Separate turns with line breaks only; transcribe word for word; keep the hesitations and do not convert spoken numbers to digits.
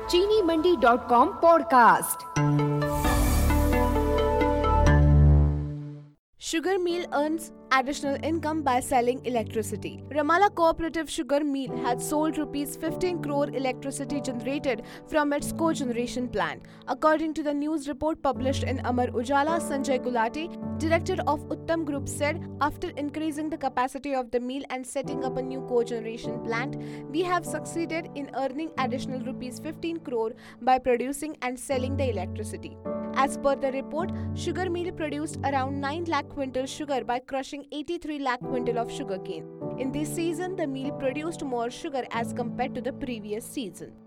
चीनी Mandi dot com podcast.
Sugar mill earns additional income by selling electricity. Ramala Cooperative Sugar Mill had sold rupees fifteen crore electricity generated from its cogeneration plant. According to the news report published in Amar Ujala, Sanjay Gulati, director of Uttam Group, said, after increasing the capacity of the mill and setting up a new cogeneration plant, we have succeeded in earning additional rupees fifteen crore by producing and selling the electricity. As per the report, sugar mill produced around nine lakh quintal sugar by crushing eighty-three lakh quintal of sugarcane. In this season, the mill produced more sugar as compared to the previous season.